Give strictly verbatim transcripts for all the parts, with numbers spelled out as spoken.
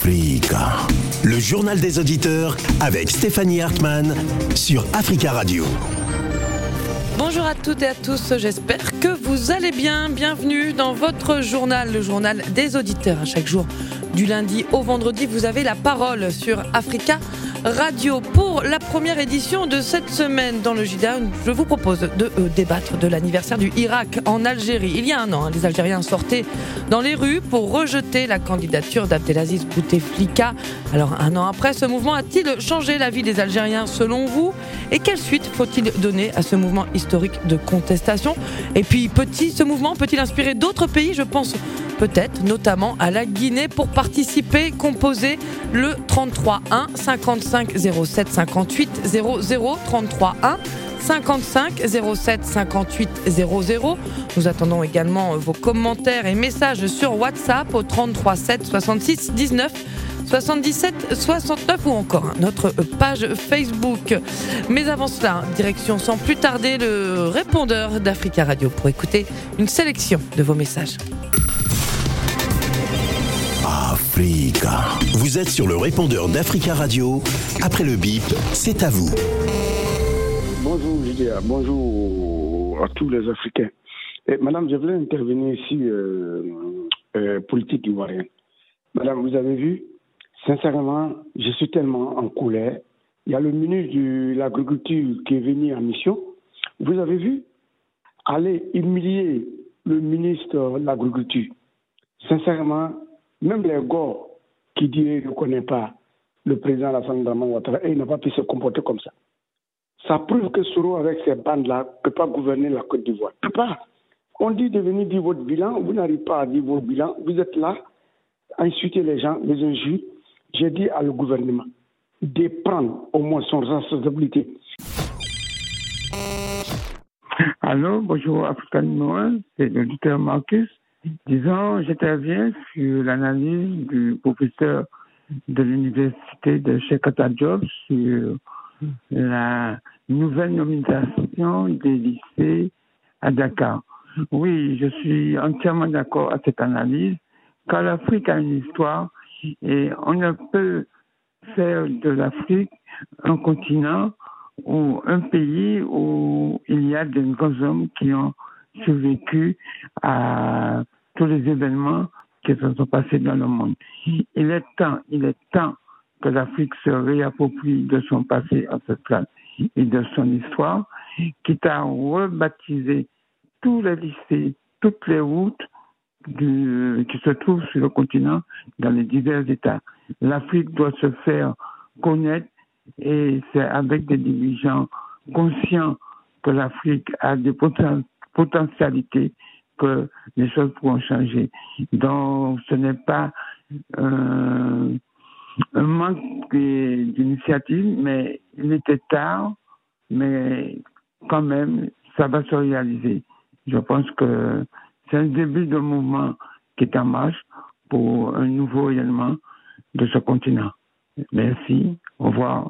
Africa. Le journal des auditeurs avec Stéphanie Hartmann sur Africa Radio. Bonjour à toutes et à tous, j'espère que vous allez bien. Bienvenue dans votre journal, le journal des auditeurs. À chaque jour, du lundi au vendredi, vous avez la parole sur Africa Radio. Pour la première édition de cette semaine dans le J D A, je vous propose de euh, débattre de l'anniversaire du Hirak en Algérie. Il y a un an, hein, les Algériens sortaient dans les rues pour rejeter la candidature d'Abdelaziz Bouteflika. Alors un an après, ce mouvement a-t-il changé la vie des Algériens selon vous ? Et quelle suite faut-il donner à ce mouvement historique de contestation ? Et puis petit, ce mouvement peut-il inspirer d'autres pays ? Je pense peut-être notamment à la Guinée. Pour participer, composez le trente-trois un cinquante-cinq zéro sept cinquante-huit zéro zéro, trente-trois un cinquante-cinq zéro sept cinquante-huit zéro zéro. Nous attendons également vos commentaires et messages sur WhatsApp au trente-trois sept soixante-six dix-neuf soixante-dix-sept soixante-neuf ou encore notre page Facebook. Mais avant cela, direction sans plus tarder le répondeur d'Africa Radio pour écouter une sélection de vos messages. Africa. Vous êtes sur le répondeur d'Africa Radio. Après le bip, c'est à vous. Bonjour J D A, bonjour à tous les Africains. Et, madame, je voulais intervenir ici, euh, euh, politique ivoirienne. Madame, vous avez vu, sincèrement, je suis tellement en colère. Il y a le ministre de l'Agriculture qui est venu en mission. Vous avez vu, aller humilier le ministre de l'Agriculture. Sincèrement, même les gars qui disent ne connaissent pas le président Alassane Dramane Ouattara, et il n'a pas pu se comporter comme ça. Ça prouve que Soro, avec ces bandes-là, ne peut pas gouverner la Côte d'Ivoire. Ne peut pas. On dit de venir dire votre bilan, vous n'arrivez pas à dire votre bilan. Vous êtes là à insulter les gens, les injures. J'ai dit à le gouvernement de prendre au moins son responsabilité. Allô, bonjour Africa Noël, c'est l'auditeur Marcus. Disons, j'interviens sur l'analyse du professeur de l'université de Cheikh Anta Diop sur la nouvelle nomination des lycées à Dakar. Oui, je suis entièrement d'accord à cette analyse, car l'Afrique a une histoire et on ne peut faire de l'Afrique un continent ou un pays où il y a de grands hommes qui ont survécu à tous les événements qui se sont passés dans le monde. Il est temps, il est temps que l'Afrique se réapproprie de son passé ancestral et de son histoire, quitte à rebaptiser tous les lycées, toutes les routes du, qui se trouvent sur le continent dans les divers États. L'Afrique doit se faire connaître et c'est avec des dirigeants conscients que l'Afrique a des poten- potentialités que les choses pourront changer. Donc ce n'est pas euh, un manque d'initiative, mais il était tard, mais quand même, ça va se réaliser. Je pense que c'est un début de mouvement qui est en marche pour un nouveau rayonnement de ce continent. Merci, au revoir.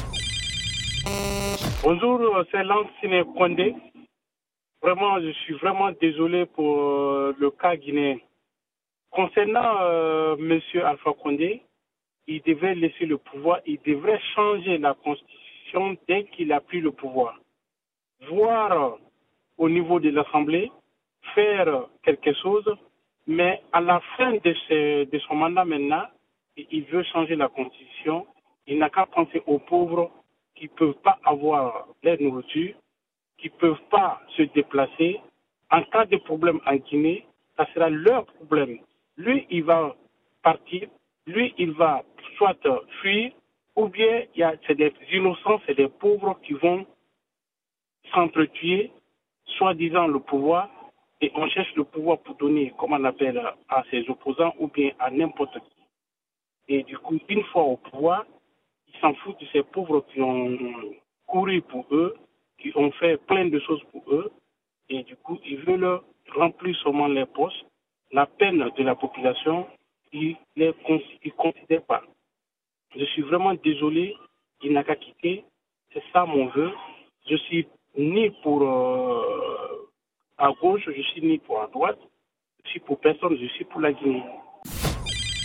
Bonjour, c'est Lansine Kondé. Vraiment, je suis vraiment désolé pour le cas guinéen. Concernant euh, M. Alpha Condé, il devrait laisser le pouvoir, il devrait changer la constitution dès qu'il a pris le pouvoir. Voir au niveau de l'Assemblée, faire quelque chose, mais à la fin de, ce, de son mandat maintenant, il veut changer la constitution. Il n'a qu'à penser aux pauvres qui ne peuvent pas avoir leur nourriture, qui ne peuvent pas se déplacer. En cas de problème en Guinée, ça sera leur problème. Lui, il va partir, lui, il va soit fuir, ou bien il y a, c'est des innocents, c'est des pauvres qui vont s'entretuer, soi-disant le pouvoir, et on cherche le pouvoir pour donner, comme on appelle, à ses opposants, ou bien à n'importe qui. Et du coup, une fois au pouvoir, ils s'en foutent de ces pauvres qui ont couru pour eux, qui ont fait plein de choses pour eux, et du coup, ils veulent remplir seulement les postes. La peine de la population, ils ne considèrent pas. Je suis vraiment désolé, il n'a qu'à quitter. C'est ça mon vœu. Je suis ni pour euh, à gauche, je suis ni pour à droite. Je suis pour personne, je suis pour la Guinée.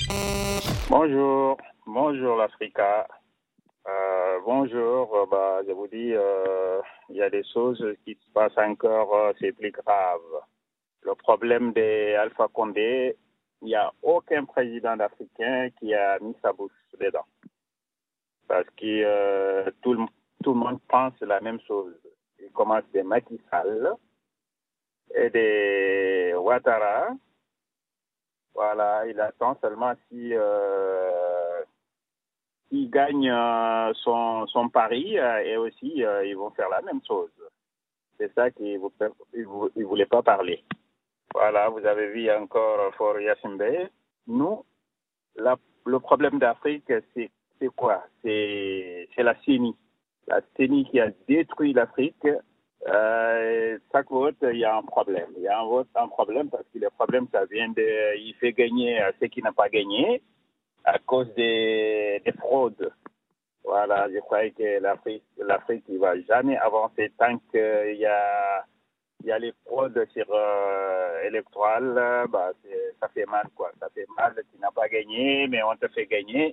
Bonjour, bonjour l'Africa. Euh, bonjour, euh, bah, je vous dis, il euh, y a des choses qui se passent encore, euh, c'est plus grave. Le problème d'Alpha Condé, il n'y a aucun président africain qui a mis sa bouche dedans. Parce que euh, tout, le, tout le monde pense la même chose. Il commence des Macky Sall et des Ouattara. Voilà, il attend seulement si euh, il gagne euh, son, son pari euh, et aussi euh, ils vont faire la même chose. C'est ça qu'ils ne voulaient pas parler. Voilà, vous avez vu encore Faure Gnassingbé. Nous, la, le problème d'Afrique, c'est, c'est quoi? C'est, c'est la C E N I. La C E N I qui a détruit l'Afrique. Euh, chaque vote, il y a un problème. Il y a un vote, un problème parce que le problème, ça vient de, il fait gagner à ceux qui n'ont pas gagné à cause des, des fraudes. Voilà, je crois que l'Afrique, l'Afrique, il va jamais avancer tant qu'il y a, il y a les fraudes sur euh, électorales. Bah, c'est, ça fait mal, quoi. Ça fait mal. Tu n'as pas gagné, mais on te fait gagner.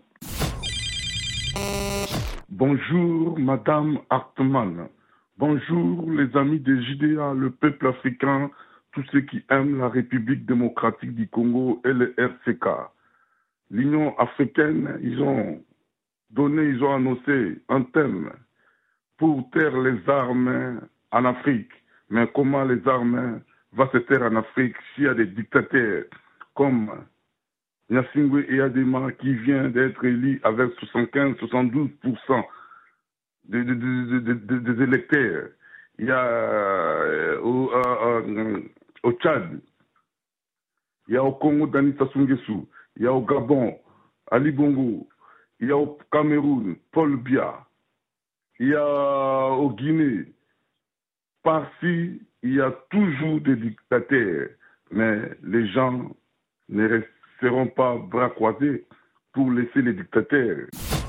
Bonjour, Madame Hartmann. Bonjour les amis de J D A, le peuple africain, tous ceux qui aiment la République démocratique du Congo et le R C K. L'Union africaine, ils ont donné, ils ont annoncé un thème pour taire les armes en Afrique. Mais comment les armes vont se taire en Afrique s'il y a des dictateurs comme Gnassingbé Eyadema qui vient d'être élu avec soixante-quinze à soixante-douze pour cent Des, des, des, des, des électeurs. Il y a euh, au, euh, euh, au Tchad, il y a au Congo Denis Sassou Nguesso, il y a au Gabon Ali Bongo, il y a au Cameroun Paul Biya, il y a au Guinée, par-ci, il y a toujours des dictateurs, mais les gens ne resteront pas bras croisés pour laisser les dictateurs.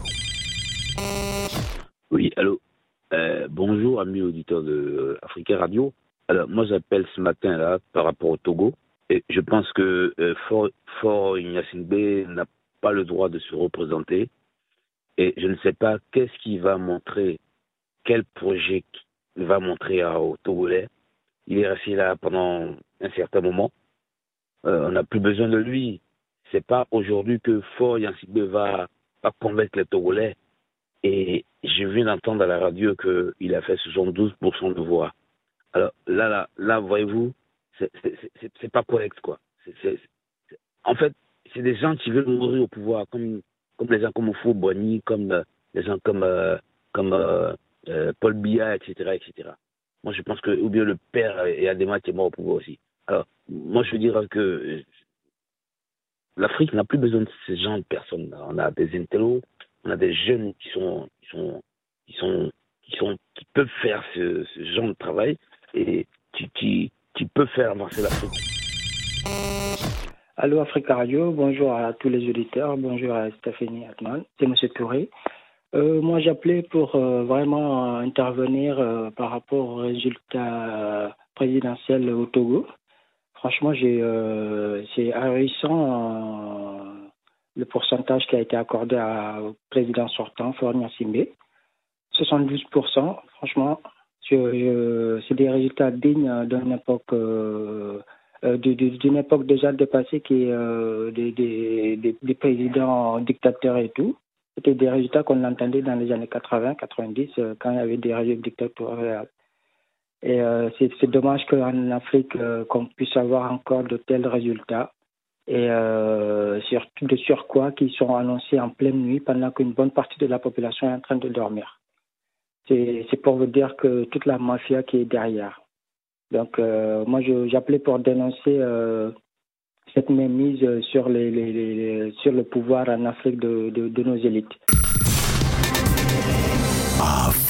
Oui, allô. Euh, bonjour, amis auditeurs de euh, Africa Radio. Alors, moi, j'appelle ce matin-là par rapport au Togo. Et je pense que euh, Faure, Faure Gnassingbé n'a pas le droit de se représenter. Et je ne sais pas qu'est-ce qu'il va montrer, quel projet il va montrer aux Togolais. Il est resté là pendant un certain moment. Euh, on n'a plus besoin de lui. C'est pas aujourd'hui que Faure Gnassingbé va, va convaincre les Togolais. Et j'ai vu d'entendre à la radio qu'il a fait soixante-douze pour cent de voix. Alors là, là, là voyez-vous, c'est, c'est, c'est, c'est pas correct, quoi. C'est, c'est, c'est... En fait, c'est des gens qui veulent mourir au pouvoir, comme, comme les gens comme Oufo Boigny, comme euh, les gens comme, euh, comme euh, euh, Paul Biya, et cetera, et cetera. Moi, je pense que, ou bien le père Eyadema qui est mort au pouvoir aussi. Alors, moi, je veux dire que euh, l'Afrique n'a plus besoin de ce genre de personnes. On a des intellos, on a des jeunes qui sont, qui sont, qui sont, qui sont, qui peuvent faire ce, ce genre de travail et qui, qui, qui peuvent faire avancer l'Afrique. Allô Africa Radio, bonjour à tous les auditeurs, bonjour à Stéphanie Hartmann, c'est M. Touré. Euh, moi j'appelais pour euh, vraiment intervenir euh, par rapport aux résultats présidentiels au Togo. Franchement, j'ai, euh, c'est ahurissant. Euh, le pourcentage qui a été accordé à, au président sortant, Faure Gnassingbé, soixante-douze pour cent, franchement, je, je, c'est des résultats dignes d'une époque, euh, d'une époque déjà dépassée qui est euh, des, des, des, des présidents dictateurs et tout. C'était des résultats qu'on entendait dans les années quatre-vingts quatre-vingt-dix, euh, quand il y avait des régimes dictatoriales. Et euh, c'est, c'est dommage qu'en Afrique, euh, qu'on puisse avoir encore de tels résultats. Et euh, sur, de sur quoi qui sont annoncés en pleine nuit pendant qu'une bonne partie de la population est en train de dormir. C'est, c'est pour vous dire que toute la mafia qui est derrière. Donc euh, moi je, j'appelais pour dénoncer euh, cette mainmise sur, les, les, les, sur le pouvoir en Afrique de, de, de nos élites.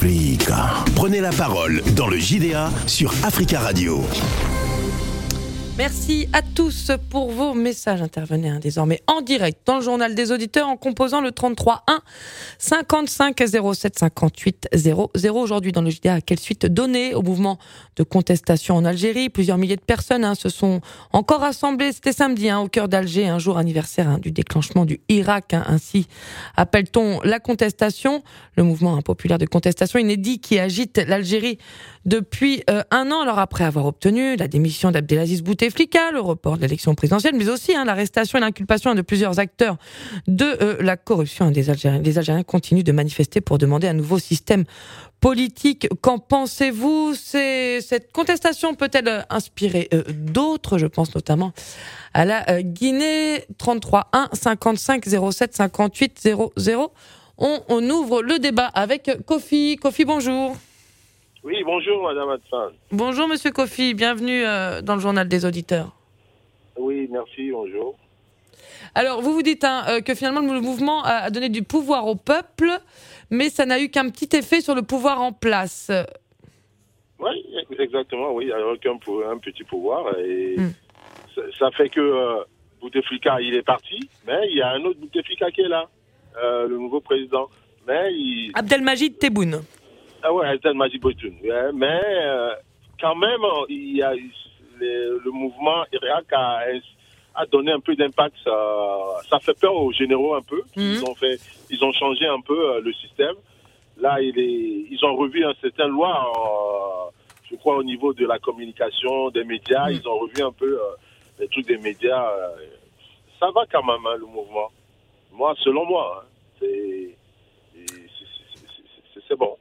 Africa. Prenez la parole dans le J D A sur Africa Radio. Merci à tous pour vos messages. Intervenez hein, désormais en direct dans le journal des auditeurs en composant le trente-trois un cinquante-cinq zéro sept cinquante-huit zéro zéro. Aujourd'hui dans le J D A, quelle suite donner au mouvement de contestation en Algérie? Plusieurs milliers de personnes hein, se sont encore rassemblées. C'était samedi hein, au cœur d'Alger, un jour anniversaire hein, du déclenchement du Irak. Hein, ainsi appelle-t-on la contestation. Le mouvement hein, populaire de contestation inédit qui agite l'Algérie depuis euh, un an. Alors après avoir obtenu la démission d'Abdelaziz Bouteflika, le report de l'élection présidentielle, mais aussi hein, l'arrestation et l'inculpation hein, de plusieurs acteurs de euh, la corruption hein, des Algériens. Les Algériens continuent de manifester pour demander un nouveau système politique. Qu'en pensez-vous? C'est, cette contestation peut-elle inspirer euh, d'autres? Je pense notamment à la euh, Guinée. trente-trois un cinquante-cinq zéro sept cinquante-huit zéro zéro. On, on ouvre le débat avec Kofi. Kofi, bonjour. Oui, bonjour Madame Atfan. Bonjour Monsieur Kofi, bienvenue euh, dans le journal des auditeurs. Oui, merci, bonjour. Alors, vous vous dites hein, euh, que finalement le mouvement a donné du pouvoir au peuple, mais ça n'a eu qu'un petit effet sur le pouvoir en place. Oui, exactement, oui, il n'y a aucun un petit pouvoir. Et mm. ça, ça fait que euh, Bouteflika, il est parti, mais il y a un autre Bouteflika qui est là, euh, le nouveau président. Mais il... Abdelmajid Tebboune. Ah ouais, Abdelmajid Tebboune. Ouais, mais euh, quand même, il y a le, le mouvement Irak a, a donné un peu d'impact. Ça, ça fait peur aux généraux un peu. Mm-hmm. Ils ont fait, ils ont changé un peu euh, le système. Là, il est, ils ont revu un certain loi, euh, je crois, au niveau de la communication, des médias. Mm-hmm. Ils ont revu un peu euh, les trucs des médias. Euh, ça va quand même, hein, le mouvement. Moi, selon moi, hein, c'est, c'est, c'est, c'est bon.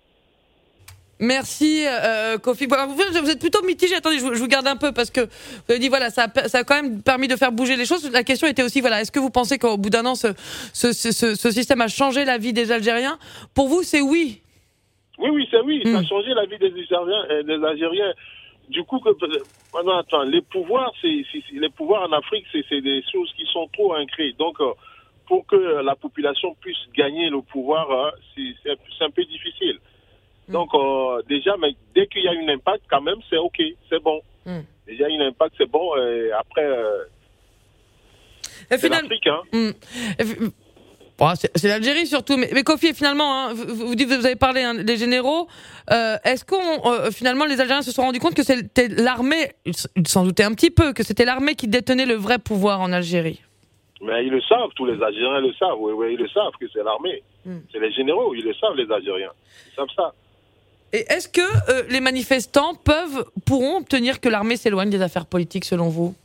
Merci euh, Kofi. Bon, vous êtes plutôt mitigé. Attendez, je vous, je vous garde un peu parce que vous avez dit voilà, ça a, ça a quand même permis de faire bouger les choses. La question était aussi voilà, est-ce que vous pensez qu'au bout d'un an, ce, ce, ce, ce système a changé la vie des Algériens? Pour vous, c'est oui. Oui, oui, c'est oui. Mm. Ça a changé la vie des Algériens. Euh, des Algériens. Du coup, que, maintenant, attends, les pouvoirs, c'est, c'est, les pouvoirs en Afrique, c'est, c'est des choses qui sont trop ancrées. Donc, euh, pour que la population puisse gagner le pouvoir, euh, c'est, c'est, c'est un peu difficile. Donc, euh, déjà, mais dès qu'il y a un impact, quand même, c'est OK, c'est bon. Mm. Déjà, un impact, c'est bon. Et après, euh, et c'est final... l'Afrique. Hein. Mm. Et... Bon, c'est, c'est l'Algérie surtout. Mais, mais Kofi, finalement, hein, vous, vous dites, vous avez parlé hein, des généraux. Euh, est-ce qu'on, euh, finalement, les Algériens se sont rendus compte que c'était l'armée, ils s'en doutaient un petit peu, que c'était l'armée qui détenait le vrai pouvoir en Algérie? Mais ils le savent, tous les Algériens le savent. Oui, oui, ils le savent que c'est l'armée. Mm. C'est les généraux, ils le savent, les Algériens. Ils savent ça. Et est-ce que euh, les manifestants peuvent, pourront obtenir que l'armée s'éloigne des affaires politiques, selon vous?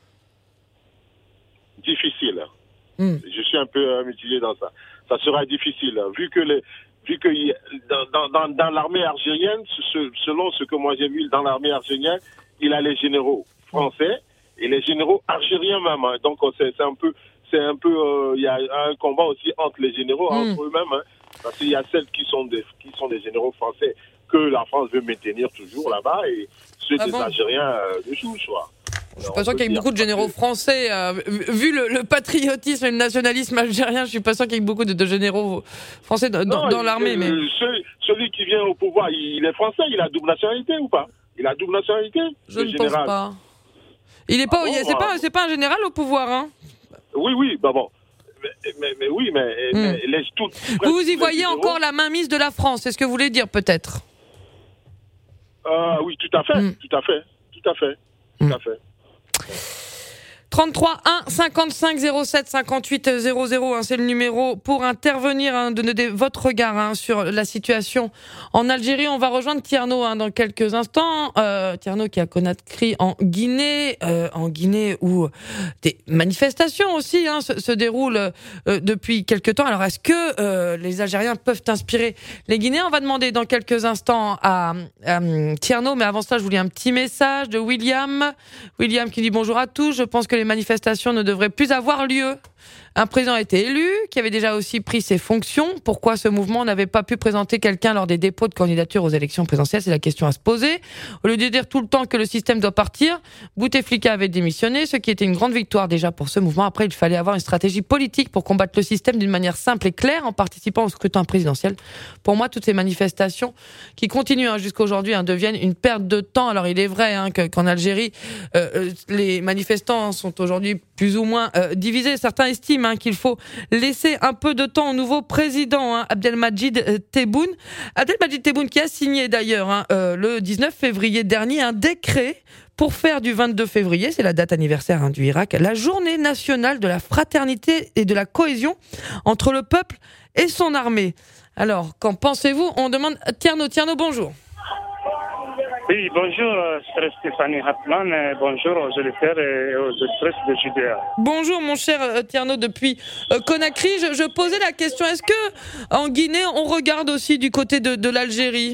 Difficile. Mm. Je suis un peu euh, mitigé dans ça. Ça sera difficile, vu que, les, vu que y, dans, dans, dans l'armée algérienne, ce, selon ce que moi j'ai vu dans l'armée algérienne, il y a les généraux français et les généraux algériens même. Hein. Donc c'est, c'est un peu, c'est un peu, il euh, y a un combat aussi entre les généraux, mm. entre eux-mêmes. Hein. Parce qu'il y a celles qui sont des, qui sont des généraux français que la France veut maintenir toujours là-bas et ceux ah des bon Algériens euh, de souche. Je suis pas sûr qu'il y ait beaucoup de généraux français. Euh, vu le, le patriotisme et le nationalisme algérien, je suis pas sûr qu'il y ait beaucoup de, de généraux français dans, non, dans l'armée. Euh, mais celui, celui qui vient au pouvoir, il est français, il a double nationalité ou pas? Il a double nationalité? Je ne général. pense pas. Il est pas, ah bon, c'est, bah, pas c'est pas un général au pouvoir, hein? Oui, oui, bah bon. Mais, mais, mais oui, mais, mm. mais les, tout, vous vous y voyez encore la mainmise de la France, c'est ce que vous voulez dire peut-être? euh, Oui, tout à fait, mm. tout à fait, tout à fait, tout mm. à fait. trente-trois un cinquante-cinq zéro sept cinquante-huit zéro zéro, hein, c'est le numéro pour intervenir, hein, donner votre regard hein, sur la situation en Algérie. On va rejoindre Tierno hein, dans quelques instants. Euh, Tierno qui est à Conakry en Guinée, euh, en Guinée où des manifestations aussi hein, se, se déroulent euh, depuis quelques temps. Alors est-ce que euh, les Algériens peuvent inspirer les Guinéens? On va demander dans quelques instants à, à Tierno, mais avant ça je vous lis un petit message de William. William qui dit bonjour à tous, je pense que les manifestations ne devraient plus avoir lieu. Un président a été élu, qui avait déjà aussi pris ses fonctions. Pourquoi ce mouvement n'avait pas pu présenter quelqu'un lors des dépôts de candidature aux élections présidentielles? C'est la question à se poser. Au lieu de dire tout le temps que le système doit partir, Bouteflika avait démissionné, ce qui était une grande victoire déjà pour ce mouvement. Après, il fallait avoir une stratégie politique pour combattre le système d'une manière simple et claire en participant au scrutin présidentiel. Pour moi, toutes ces manifestations qui continuent hein, jusqu'à aujourd'hui hein, deviennent une perte de temps. Alors, il est vrai hein, que, qu'en Algérie, euh, les manifestants sont aujourd'hui plus ou moins euh, divisés. Certains estiment hein, qu'il faut laisser un peu de temps au nouveau président, hein, Abdelmadjid Tebboune. Abdelmadjid Tebboune qui a signé d'ailleurs hein, euh, le dix-neuf février dernier un décret pour faire du vingt-deux février, c'est la date anniversaire hein, du Irak, la journée nationale de la fraternité et de la cohésion entre le peuple et son armée. Alors, qu'en pensez-vous? On demande Tierno. Tierno, bonjour. Oui, bonjour, c'est Stéphanie Hartmann. Bonjour aux auditeurs et aux auditrices de J D A. Bonjour, mon cher Tierno, depuis Conakry. Je, je posais la question, est-ce que en Guinée, on regarde aussi du côté de, de l'Algérie?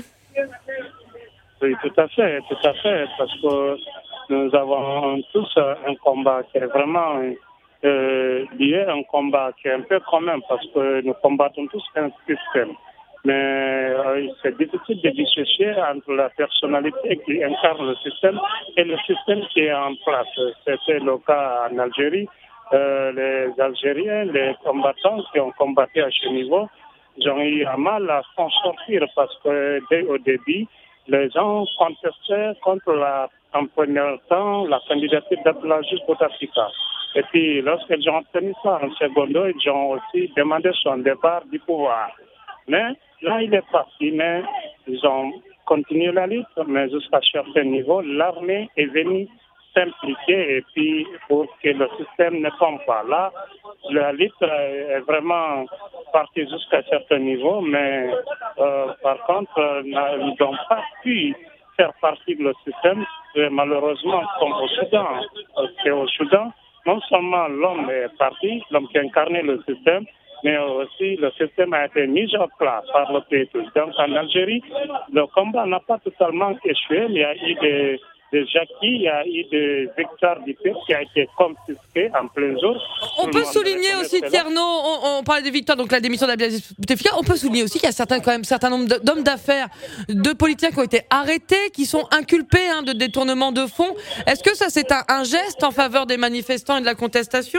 Oui, tout à fait, tout à fait, parce que nous avons tous un combat qui est vraiment euh, lié à un combat qui est un peu commun, parce que nous combattons tous un système. Mais euh, c'est difficile de dissocier entre la personnalité qui incarne le système et le système qui est en place. C'était le cas en Algérie. Euh, les Algériens, les combattants qui ont combattu à ce niveau, ils ont eu à mal à s'en sortir parce que dès au début, les gens contestaient contre la, en premier temps la candidature d'Abdelmadjid Bouteflika. Et puis, lorsqu'ils ont obtenu ça en secondo, ils ont aussi demandé son départ du pouvoir. Mais là, il est parti, mais ils ont continué la lutte, mais jusqu'à un certain niveau, l'armée est venue s'impliquer et puis pour que le système ne tombe pas. Là, la lutte est vraiment partie jusqu'à un certain niveau, mais euh, par contre, ils n'ont pas pu faire partie de le système. Et malheureusement, comme au Soudan, c'est au Soudan, non seulement l'homme est parti, l'homme qui incarnait le système, mais aussi le système a été mis en place par le peuple. Donc en Algérie, le combat n'a pas totalement échoué, il y a eu des, des acquis, il y a eu des victoires du peuple qui a été confisquées en plein jour. On peut souligner aussi, Tierno, on, on parlait des victoires, donc la démission d'Abdelmadjid Bouteflika, on peut souligner aussi qu'il y a certains, quand même, certains nombres d'hommes d'affaires, de politiciens qui ont été arrêtés, qui sont inculpés hein, de détournement de fonds. Est-ce que ça c'est un, un geste en faveur des manifestants et de la contestation?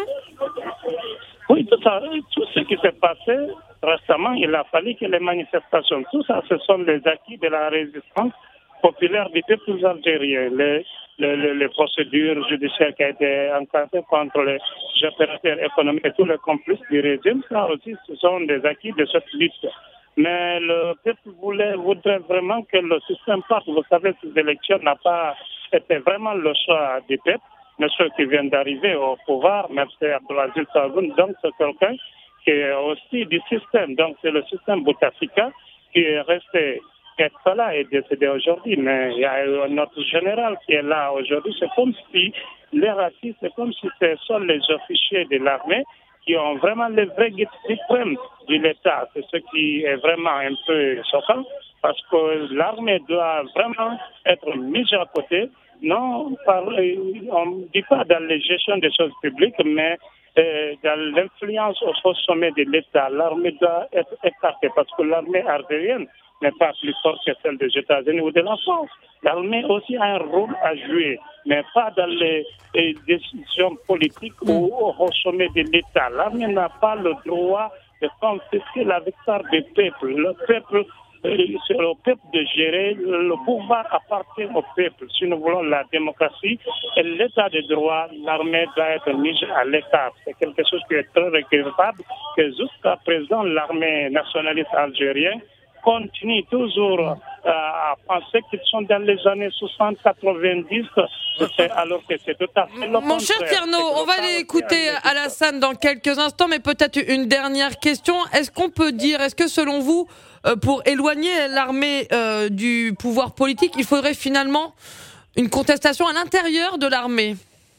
Oui, tout ça, tout ce qui s'est passé récemment, il a fallu que les manifestations, tout ça, ce sont les acquis de la résistance populaire du peuple algérien. Les, les, les procédures judiciaires qui ont été encadrées contre les opérateurs économiques et tous les complices du régime, ça aussi, ce sont des acquis de cette lutte. Mais le peuple voulait, voudrait vraiment que le système parte. Vous savez, ces élections n'ont pas été vraiment le choix du peuple. Mais ceux qui viennent d'arriver au pouvoir, même c'est Abdelmadjid Tebboune, donc c'est quelqu'un qui est aussi du système. Donc c'est le système Bouteflika qui est resté, qui est là et décédé aujourd'hui. Mais il y a notre général qui est là aujourd'hui. C'est comme si les racistes, c'est comme si ce sont les officiers de l'armée qui ont vraiment le vrai guide suprême de l'État. C'est ce qui est vraiment un peu choquant parce que l'armée doit vraiment être mise à côté. Non, par, on ne dit pas dans la gestion des choses publiques, mais euh, dans l'influence au sommet de l'État. L'armée doit être écartée parce que l'armée algérienne n'est pas plus forte que celle des États-Unis ou de la France. L'armée aussi a un rôle à jouer, mais pas dans les, les décisions politiques ou au sommet de l'État. L'armée n'a pas le droit de confisquer la victoire du peuple. Le peuple c'est au peuple de gérer, le pouvoir appartient au peuple. Si nous voulons la démocratie et l'état de droit, l'armée doit être mise à l'écart. C'est quelque chose qui est très regrettable que jusqu'à présent, l'armée nationaliste algérienne continue toujours euh, à penser qu'ils sont dans les années soixante quatre-vingt-dix, alors que c'est tout à fait le Mon cher Tierno, on va aller écouter Alassane dans quelques instants, mais peut-être une dernière question. Est-ce qu'on peut dire, est-ce que selon vous, pour éloigner l'armée euh, du pouvoir politique, il faudrait finalement une contestation à l'intérieur de l'armée?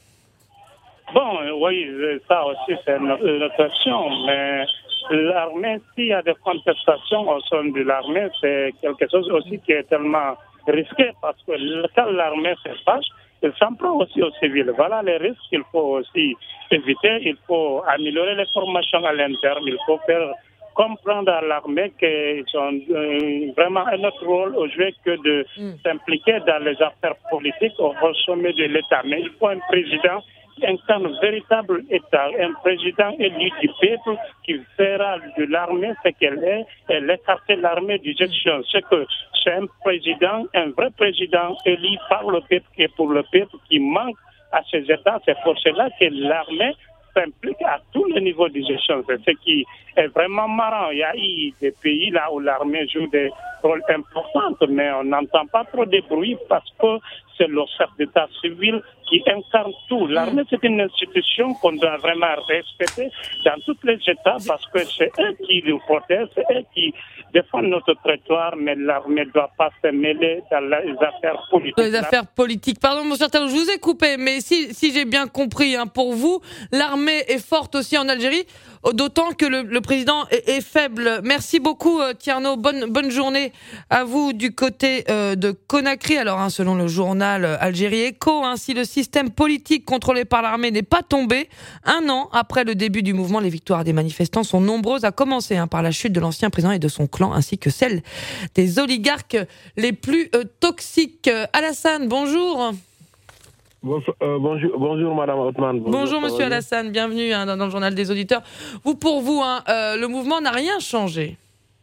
Bon, oui, ça aussi c'est une, une question, mais l'armée, s'il y a des contestations au sein de l'armée, c'est quelque chose aussi qui est tellement risqué parce que quand l'armée se fâche, il s'en prend aussi aux civils. Voilà les risques qu'il faut aussi éviter. Il faut améliorer les formations à l'interne. Il faut faire comprendre à l'armée qu'ils ont euh, vraiment un autre rôle à jouer que de mm. s'impliquer dans les affaires politiques au sommet de l'État. Mais il faut un président qui incarne un véritable État, un président élu du peuple qui fera de l'armée ce qu'elle est et l'écarter l'armée du gestion. C'est que c'est un président, un vrai président élu par le peuple et pour le peuple qui manque à ces États. C'est pour cela que l'armée s'implique à tous les niveaux de gestion. C'est ce qui est vraiment marrant. Il y a eu des pays là où l'armée joue des rôles importants, mais on n'entend pas trop de bruit parce que c'est le chef d'État civil qui incarne tout. L'armée, c'est une institution qu'on doit vraiment respecter dans tous les États parce que c'est eux qui nous protègent, c'est eux qui défendent notre territoire, mais l'armée ne doit pas se mêler dans les affaires politiques. Les affaires politiques. Pardon, mon cher Talou, je vous ai coupé, mais si, si j'ai bien compris, hein, pour vous, l'armée est forte aussi en Algérie, d'autant que le, le président est, est faible. Merci beaucoup, euh, Tierno. Bonne, bonne journée à vous du côté euh, de Conakry. Alors, hein, selon le journal Algérie Echo, hein, si le système politique contrôlé par l'armée n'est pas tombé, un an après le début du mouvement, les victoires des manifestants sont nombreuses, à commencer hein, par la chute de l'ancien président et de son clan, ainsi que celle des oligarques les plus euh, toxiques. Alassane, bonjour. Bonjour, euh, bonjour, bonjour Madame Othman. Bonjour, bonjour Monsieur Alassane, bienvenue hein, dans, dans le journal des auditeurs. Vous, pour vous, hein, euh, le mouvement n'a rien changé.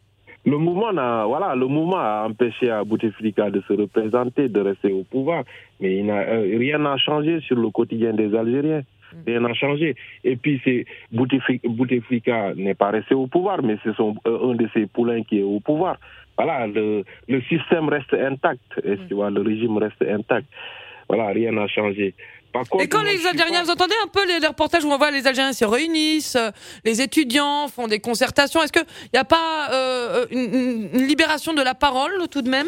Le mouvement, a, voilà, le mouvement a empêché à Bouteflika de se représenter, de rester au pouvoir, mais il n'a, euh, rien n'a changé sur le quotidien des Algériens. Rien n'a changé. Et puis, c'est, Bouteflika, Bouteflika n'est pas resté au pouvoir, mais c'est son, euh, un de ses poulains qui est au pouvoir. Voilà, le, le système reste intact, et, tu vois, le régime reste intact. Voilà, rien n'a changé. Par contre, et quand les Algériens, pas... vous entendez un peu les, les reportages où on voit les Algériens se réunissent, les étudiants font des concertations, est-ce qu'il n'y a pas euh, une, une libération de la parole tout de même ?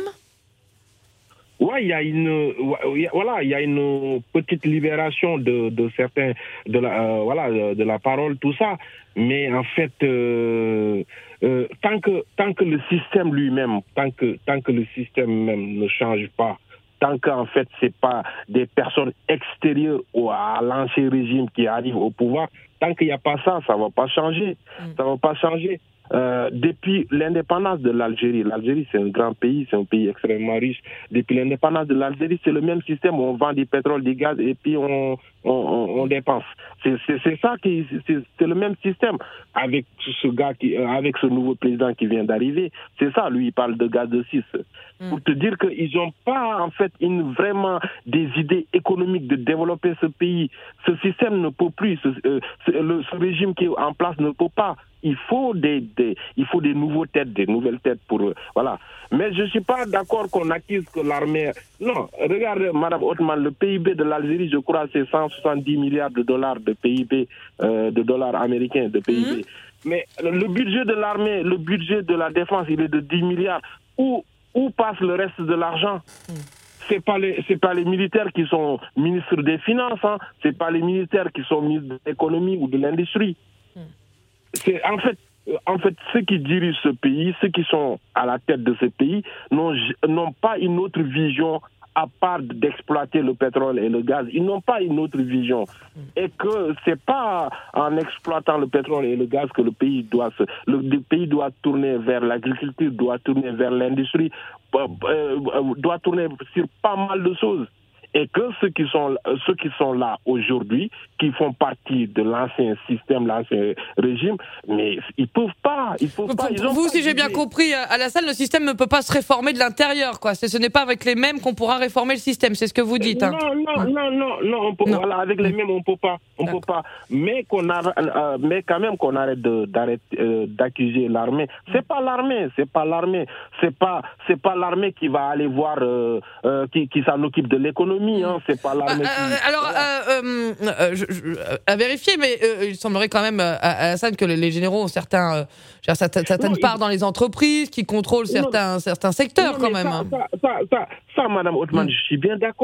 Ouais, il y a une, voilà, il y a une petite libération de, de certains, de la, euh, voilà, de la parole, tout ça. Mais en fait, euh, euh, tant que, tant que le système lui-même, tant que, tant que le système même ne change pas, tant qu'en fait c'est pas des personnes extérieures à l'ancien régime qui arrivent au pouvoir, tant qu'il n'y a pas ça, ça va pas changer. Mm. Ça va pas changer. Euh, depuis l'indépendance de l'Algérie, l'Algérie c'est un grand pays, c'est un pays extrêmement riche. Depuis l'indépendance de l'Algérie, c'est le même système où on vend du pétrole, du gaz et puis on, on, on, on dépense. C'est, c'est, c'est ça qui, c'est, c'est le même système avec ce gars qui, avec ce nouveau président qui vient d'arriver. C'est ça, lui il parle de gaz de schiste. Mm. Pour te dire qu'ils n'ont pas en fait une, vraiment des idées économiques de développer ce pays. Ce système ne peut plus, ce, euh, ce, le, ce régime qui est en place ne peut pas. Il faut des, des, il faut des nouveaux têtes, des nouvelles têtes pour euh, voilà. Mais je suis pas d'accord qu'on accuse que l'armée. Non, regardez, Madame Othman, le P I B de l'Algérie, je crois, c'est cent soixante-dix milliards de dollars de P I B, euh, de dollars américains de P I B. Mmh. Mais le budget de l'armée, le budget de la défense, il est de dix milliards. Où où passe le reste de l'argent? Mmh. C'est pas les, c'est pas les militaires qui sont ministres des Finances, hein. C'est pas les militaires qui sont ministres de l'économie ou de l'industrie. Mmh. C'est en fait, en fait, ceux qui dirigent ce pays, ceux qui sont à la tête de ce pays, n'ont, n'ont pas une autre vision à part d'exploiter le pétrole et le gaz. Ils n'ont pas une autre vision. Et que c'est pas en exploitant le pétrole et le gaz que le pays doit se, le, le pays doit tourner vers l'agriculture, doit tourner vers l'industrie, euh, doit tourner sur pas mal de choses. Et que ceux qui sont ceux qui sont là aujourd'hui, qui font partie de l'ancien système, l'ancien régime, mais ils peuvent pas, ils peuvent pour, pas. Ils pour vous, si j'ai bien compris, Alassane, le système ne peut pas se réformer de l'intérieur, quoi. C'est, ce n'est pas avec les mêmes qu'on pourra réformer le système. C'est ce que vous dites. Hein. Non, non, non, non, non, on peut, non. Voilà, avec les mêmes, on peut pas, on D'accord. peut pas. Mais qu'on a, euh, mais quand même qu'on arrête de, d'arrêter, euh, d'accuser l'armée. C'est pas l'armée, c'est pas l'armée, c'est pas, c'est pas l'armée qui va aller voir, euh, euh, qui, qui s'en occupe de l'économie. Hein, c'est pas l'armée euh, qui... Alors, euh, euh, je, je, à vérifier, mais euh, il semblerait quand même, à Alassane, que les, les généraux ont certains, euh, certaines, certaines non, parts il... dans les entreprises, qui contrôlent certains, non, certains secteurs non, quand même. Ça, ça, ça, ça, ça, Madame Othman, mm. je suis bien d'accord.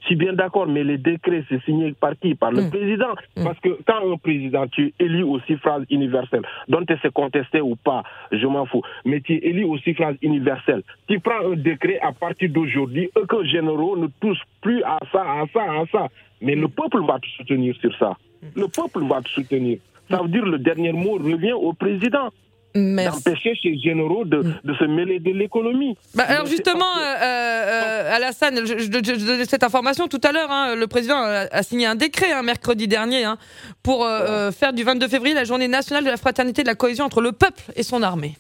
suis bien d'accord, mais les décrets, c'est signé par qui? Par le mmh. président. Mmh. Parce que quand un président, tu es élu au suffrage universel, dont c'est contesté ou pas, je m'en fous, mais tu es élu au suffrage universel, tu prends un décret à partir d'aujourd'hui, aucun généraux ne touche plus à ça, à ça, à ça. Mais le peuple va te soutenir sur ça. Le peuple va te soutenir. Ça veut dire que le dernier mot revient au président. Merci. D'empêcher ces généraux de, de se mêler de l'économie. Bah alors justement, euh, euh, Alassane, je, je, je donnais cette information tout à l'heure. Hein, le président a, a signé un décret hein, mercredi dernier hein, pour euh, ouais. faire du vingt-deux février la journée nationale de la fraternité et de la cohésion entre le peuple et son armée.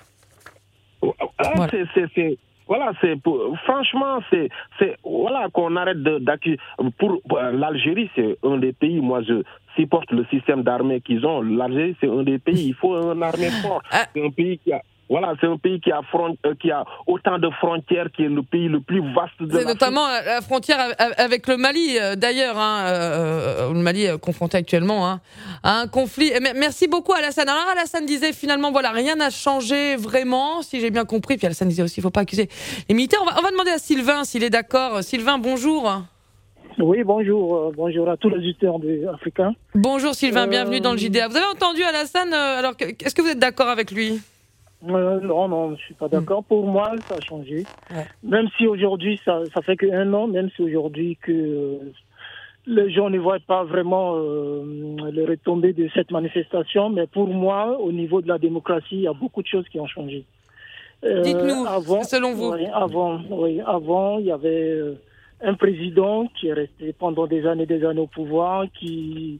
Ah, voilà. c'est, c'est, c'est, voilà, c'est pour, franchement, c'est, c'est voilà qu'on arrête de, d'accuser. Pour, pour l'Algérie, c'est un des pays. Moi, je supporte le système d'armée qu'ils ont. L'Algérie, c'est un des pays. Il faut une armée forte. C'est un pays qui a, voilà, c'est un pays qui a, front, euh, qui a autant de frontières, qui est le pays le plus vaste de C'est notamment la frontière avec le Mali, d'ailleurs. Hein, euh, le Mali est confronté actuellement hein, à un conflit. Merci beaucoup, Alassane. Alors, Alassane disait finalement, voilà, rien n'a changé vraiment, si j'ai bien compris. Puis Alassane disait aussi, il ne faut pas accuser les militaires. On va, on va demander à Sylvain s'il est d'accord. Sylvain, bonjour. Oui, bonjour. Euh, bonjour à tous les auditeurs africains. Bonjour Sylvain, euh, bienvenue dans le J D A. Vous avez entendu Alassane, euh, alors est-ce que vous êtes d'accord avec lui? euh, Non, non, je ne suis pas d'accord. Mmh. Pour moi, ça a changé. Ouais. Même si aujourd'hui, ça, ça fait qu'un an, même si aujourd'hui que euh, les gens ne voient pas vraiment euh, les retombées de cette manifestation, mais pour moi, au niveau de la démocratie, il y a beaucoup de choses qui ont changé. Euh, Dites-nous, avant, selon vous. Oui, avant, oui, avant, il y avait... Euh, un président qui est resté pendant des années des années au pouvoir, qui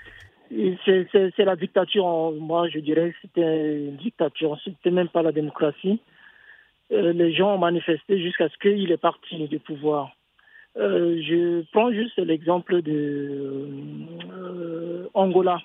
c'est, c'est, c'est la dictature. Moi, je dirais que c'était une dictature, c'était même pas la démocratie. Euh, les gens ont manifesté jusqu'à ce qu'il est parti du pouvoir. Euh, je prends juste l'exemple de euh, Angola.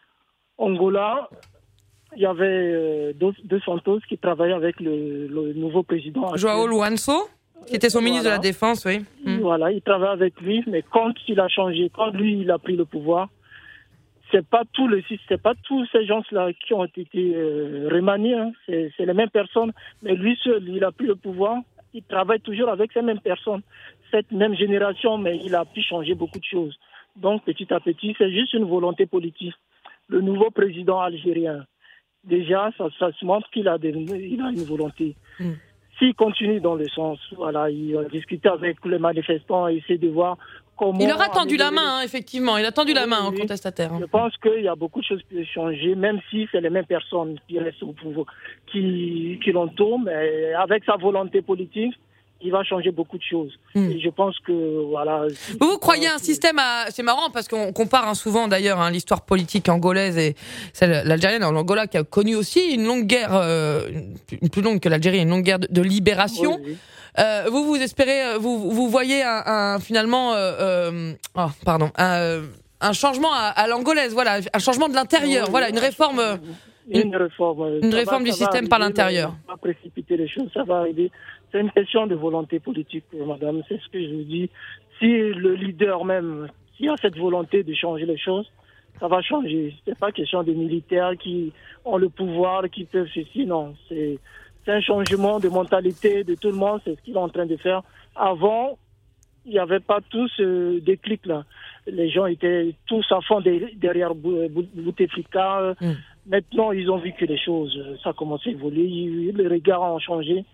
Angola, il y avait euh, deux, deux Santos qui travaillaient avec le, le nouveau président. João Lourenço, qui était son voilà. ministre de la Défense, oui. Mmh. Voilà, il travaille avec lui, mais quand il a changé, quand lui, il a pris le pouvoir, c'est pas tout le, c'est pas tous ces gens-là qui ont été euh, remaniés, hein. c'est, c'est les mêmes personnes, mais lui seul, il a pris le pouvoir, il travaille toujours avec ces mêmes personnes, cette même génération, mais il a pu changer beaucoup de choses. Donc, petit à petit, c'est juste une volonté politique. Le nouveau président algérien, déjà, ça, ça se montre qu'il a, des, il a une volonté. Mmh. S'il continue dans le sens, voilà, il va discuter avec les manifestants et essayer de voir comment... Il leur a tendu la main, hein, effectivement. Il a tendu oui, la main oui. aux contestataires. Hein. Je pense qu'il y a beaucoup de choses qui peuvent changer, même si c'est les mêmes personnes qui restent au pouvoir, qui, qui l'entourent, mais avec sa volonté politique, il va changer beaucoup de choses. Mmh. Et je pense que, voilà... Vous, vous croyez un système à... C'est marrant parce qu'on compare hein, souvent, d'ailleurs, hein, l'histoire politique angolaise et celle l'algérienne en Angola, qui a connu aussi une longue guerre, euh, une plus longue que l'Algérie, une longue guerre de, de libération. Oui, oui. Euh, vous, vous espérez... Vous, vous voyez un, un finalement... Euh, euh, oh, pardon. Un, un changement à, à l'angolaise, voilà. Un changement de l'intérieur, oui, voilà. Une réforme... Une, une réforme, une réforme va, du système arriver, par l'intérieur. On va précipiter les choses, ça va arriver. C'est une question de volonté politique, madame. C'est ce que je vous dis. Si le leader même, s'il y a cette volonté de changer les choses, ça va changer. C'est pas question des militaires qui ont le pouvoir, qui peuvent ceci. Non, c'est, c'est un changement de mentalité de tout le monde. C'est ce qu'il est en train de faire. Avant, il n'y avait pas tout ce déclic-là. Les gens étaient tous à fond derrière Bouteflika. Mm. Maintenant, ils ont vu que les choses, ça a commencé à évoluer. Les regards ont changé.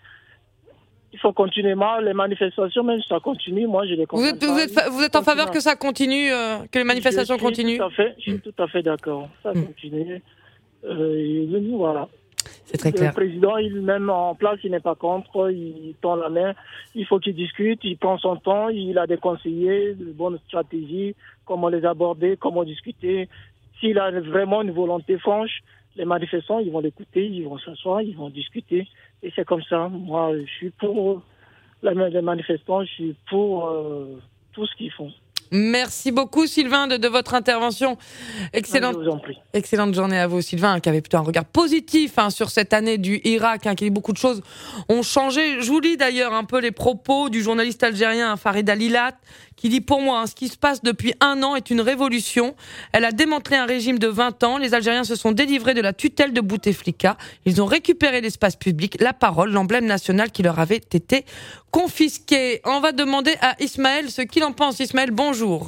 Il faut continuer. Les manifestations, même si ça continue, moi je les comprends. Vous êtes, vous êtes, vous êtes en faveur que ça continue, euh, que les manifestations je suis continuent tout à fait, Je suis mmh. tout à fait d'accord. Ça mmh. continue. Euh, voilà. C'est très clair. Le président, il même en place, il n'est pas contre. Il tend la main. Il faut qu'il discute. Il prend son temps. Il a des conseillers, de bonnes stratégies, comment les aborder, comment discuter. S'il a vraiment une volonté franche, les manifestants, ils vont l'écouter, ils vont s'asseoir, ils vont discuter. Et c'est comme ça. Moi, je suis pour les manifestants, je suis pour euh, tout ce qu'ils font. Merci beaucoup, Sylvain, de, de votre intervention. Excellente, je vous en prie. Excellente journée à vous, Sylvain, qui avait plutôt un regard positif hein, sur cette année du Irak, hein, qui dit beaucoup de choses ont changé. Je vous lis d'ailleurs un peu les propos du journaliste algérien Farid Alilat, qui dit « Pour moi, hein, ce qui se passe depuis un an est une révolution. Elle a démantelé un régime de vingt ans. Les Algériens se sont délivrés de la tutelle de Bouteflika. Ils ont récupéré l'espace public, la parole, l'emblème national qui leur avait été confisqué. » On va demander à Ismaël ce qu'il en pense. Ismaël, bonjour.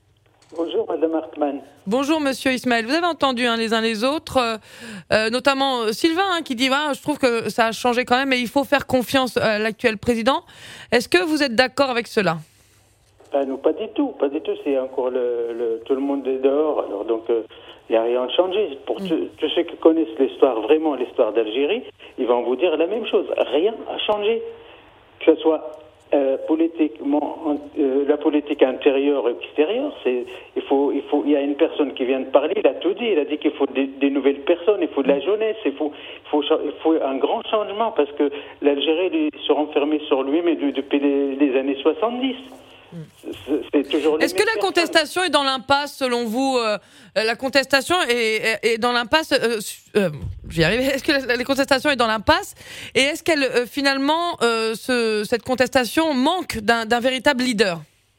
Bonjour Madame Hartmann. Bonjour Monsieur Ismaël. Vous avez entendu hein, les uns les autres, euh, euh, notamment euh, Sylvain hein, qui dit ah, « Je trouve que ça a changé quand même et il faut faire confiance à l'actuel président ». Est-ce que vous êtes d'accord avec cela ? Ben, non, pas du tout. Pas du tout. C'est encore le, le, tout le monde est dehors. Alors donc il euh, n'y a rien de changé. Pour mm. tous ceux qui connaissent l'histoire, vraiment l'histoire d'Algérie, ils vont vous dire la même chose. Rien n'a changé. Que ce soit Euh, politiquement, euh, la politique intérieure et extérieure, c'est, il faut, il faut, il y a une personne qui vient de parler, il a tout dit, il a dit qu'il faut des, des nouvelles personnes, il faut de la jeunesse, il faut, il faut, il faut un grand changement parce que l'Algérie lui, se renfermait sur lui-même depuis les, les années soixante-dix. C'est, c'est toujours Est-ce que la personnes. contestation est dans l'impasse selon vous euh, La contestation est, est, est dans l'impasse. Euh, euh, j'y arrive. Est-ce que la, la contestation est dans l'impasse et est-ce qu'elle euh, finalement euh, ce, cette contestation manque d'un, d'un véritable leader ?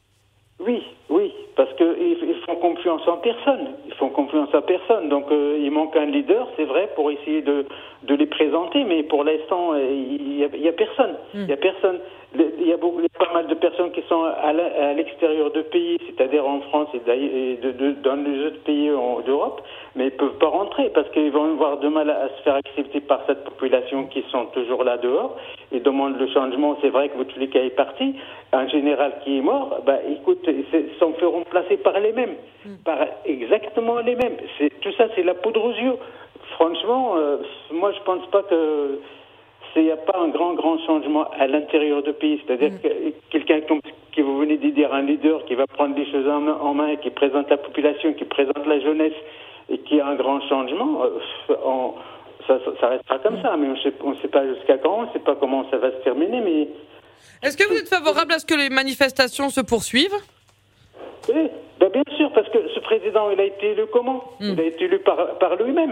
Oui, oui, parce que ils, ils font confiance en personne. Ils font confiance à personne. Donc euh, il manque un leader, c'est vrai, pour essayer de, de les présenter, mais pour l'instant il y a, il y a personne. Il y a personne. Il y a, beaucoup, il y a pas mal de personnes qui sont à, la, à l'extérieur du pays, c'est-à-dire en France et, et de, de, dans les autres pays en, d'Europe, mais ils ne peuvent pas rentrer parce qu'ils vont avoir de mal à, à se faire accepter par cette population qui sont toujours là dehors. Ils demandent le changement. C'est vrai que Bouteflika est parti. Un général qui est mort, bah, écoute, ils s'en fait remplacer par les mêmes, par exactement les mêmes. C'est, tout ça, c'est la poudre aux yeux. Franchement, euh, moi, je ne pense pas que... il n'y a pas un grand, grand changement à l'intérieur du pays. C'est-à-dire mmh. que quelqu'un comme, qui vous venez de dire, un leader qui va prendre des choses en, en main, qui présente la population, qui présente la jeunesse et qui a un grand changement, euh, on, ça, ça restera comme mmh. ça. Mais on ne sait pas jusqu'à quand, on ne sait pas comment ça va se terminer. Mais... Est-ce que vous êtes favorable à ce que les manifestations se poursuivent ? Oui, ben bien sûr, parce que ce président, il a été élu comment ? mmh. Il a été élu par, par lui-même.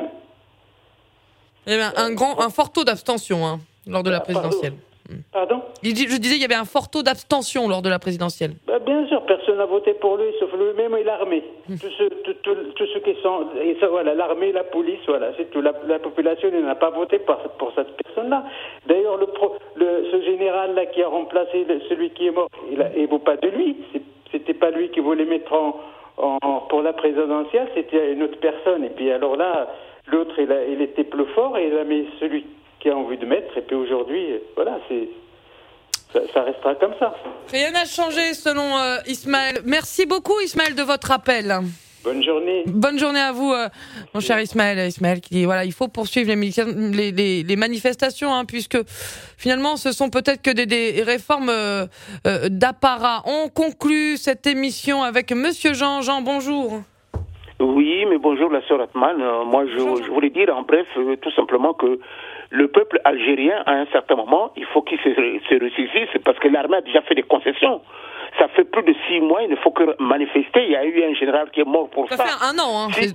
Il y avait un, un, grand, un fort taux d'abstention hein, lors de la présidentielle. Pardon ? Je disais qu'il y avait un fort taux d'abstention lors de la présidentielle. Bah bien sûr, personne n'a voté pour lui, sauf lui-même et l'armée. Mmh. Tous, ceux, tous, tous, tous ceux qui sont... Et ça, voilà, l'armée, la police, voilà, c'est tout. La, la population n'a pas voté pour, pour cette personne-là. D'ailleurs, le, pro, le, ce général-là qui a remplacé le, celui qui est mort, il ne vaut pas de lui. C'est, c'était pas lui qui voulait mettre en, en, pour la présidentielle, c'était une autre personne. Et puis alors là... L'autre, il, a, il était plus fort et il a mis celui qui a envie de mettre. Et puis aujourd'hui, voilà, c'est, ça, ça restera comme ça. Rien n'a changé selon euh, Ismaël. Merci beaucoup Ismaël de votre appel. Bonne journée. Bonne journée à vous, euh, mon cher Ismaël. Ismaël qui dit voilà, il faut poursuivre les, les, les, les manifestations, hein, puisque finalement, ce sont peut-être que des, des réformes euh, euh, d'apparat. On conclut cette émission avec Monsieur Jean. Jean, bonjour. Oui, mais bonjour la sœur Hartmann. Euh, moi, je, je voulais dire en bref, euh, tout simplement que le peuple algérien, à un certain moment, il faut qu'il se, se ressaisisse parce que l'armée a déjà fait des concessions. Ça fait plus de six mois, il ne faut que manifester. Il y a eu un général qui est mort pour ça. Ça fait un an, hein. Si,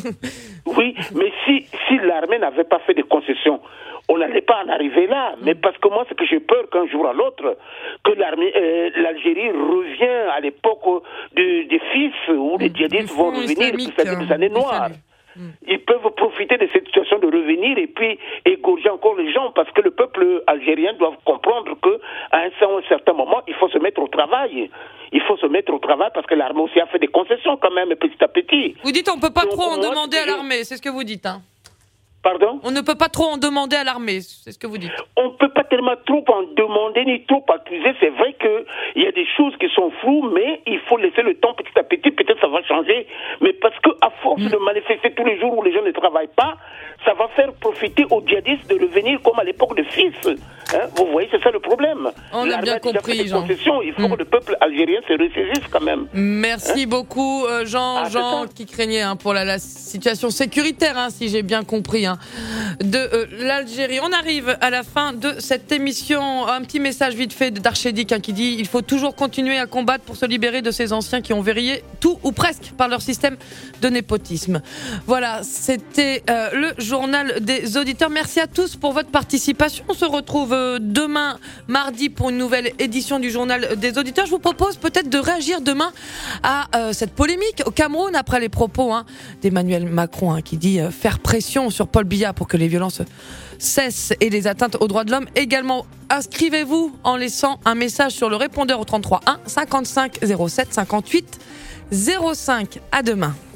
oui, mais si, si l'armée n'avait pas fait des concessions, on n'allait pas en arriver là. Mais parce que moi, c'est que j'ai peur qu'un jour à l'autre, que l'armée, euh, l'Algérie revient à l'époque du, des fils où les djihadistes vont revenir, puis ça fait des années noires. Ils peuvent profiter de cette situation de revenir et puis égorger encore les gens parce que le peuple algérien doit comprendre qu'à un certain moment, il faut se mettre au travail. Il faut se mettre au travail parce que l'armée aussi a fait des concessions quand même petit à petit. Vous dites on ne peut pas Donc, trop en demander à l'armée, c'est ce que vous dites, hein? Pardon ? On ne peut pas trop en demander à l'armée, c'est ce que vous dites. On ne peut pas tellement trop en demander ni trop accuser. C'est vrai qu'il y a des choses qui sont floues, mais il faut laisser le temps petit à petit. Peut-être ça va changer. Mais parce qu'à force mmh. de manifester tous les jours où les gens ne travaillent pas, ça va faire profiter aux djihadistes de revenir comme à l'époque de Fils. Hein, vous voyez, c'est ça le problème. On a bien compris, Jean. Il faut mmh. que le peuple algérien se ressaisisse quand même. Merci hein beaucoup, euh, Jean. Ah, Jean qui craignait hein, pour la, la situation sécuritaire, hein, si j'ai bien compris, hein, de euh, l'Algérie. On arrive à la fin de cette émission. Un petit message vite fait d'Archédic hein, qui dit il faut toujours continuer à combattre pour se libérer de ces anciens qui ont verrouillé tout ou presque par leur système de népotisme. Voilà, c'était euh, le jour. journal des auditeurs. Merci à tous pour votre participation. On se retrouve demain, mardi, pour une nouvelle édition du journal des auditeurs. Je vous propose peut-être de réagir demain à euh, cette polémique au Cameroun après les propos hein, d'Emmanuel Macron hein, qui dit euh, faire pression sur Paul Biya pour que les violences cessent et les atteintes aux droits de l'homme également. Inscrivez-vous en laissant un message sur le répondeur au trente-trois un cinquante-cinq zéro sept cinquante-huit zéro cinq. À demain.